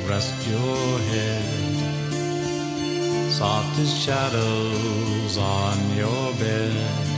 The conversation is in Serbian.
rest your head. Soft as shadows on your bed.